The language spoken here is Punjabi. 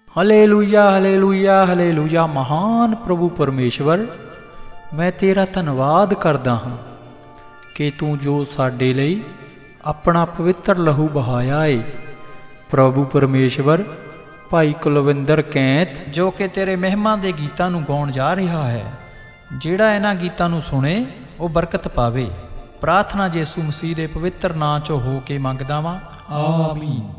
Hallelujah hallelujah hallelujah. ਮਹਾਨ ਪ੍ਰਭੂ ਪਰਮੇਸ਼ਵਰ, ਮੈਂ ਤੇਰਾ ਧੰਨਵਾਦ ਕਰਦਾ ਹਾਂ ਕਿ ਤੂੰ ਜੋ ਸਾਡੇ ਲਈ ਆਪਣਾ ਪਵਿੱਤਰ ਲਹੂ ਬਹਾਇਆ ਏ। ਪ੍ਰਭੂ ਪਰਮੇਸ਼ਵਰ, ਭਾਈ ਕੁਲਵਿੰਦਰ ਕੈਂਥ ਜੋ ਕਿ ਤੇਰੇ ਮਹਿਮਾ ਦੇ ਗੀਤਾਂ ਨੂੰ ਗਾਉਣ ਜਾ ਰਿਹਾ ਹੈ, ਜਿਹੜਾ ਇਹਨਾਂ ਗੀਤਾਂ ਨੂੰ ਸੁਣੇ ਉਹ ਬਰਕਤ ਪਾਵੇ। ਪ੍ਰਾਰਥਨਾ ਯਿਸੂ ਮਸੀਹ ਦੇ ਪਵਿੱਤਰ ਨਾਂ 'ਚੋਂ ਹੋ ਕੇ ਮੰਗਦਾ ਵਾਂ, ਆਮੀਨ।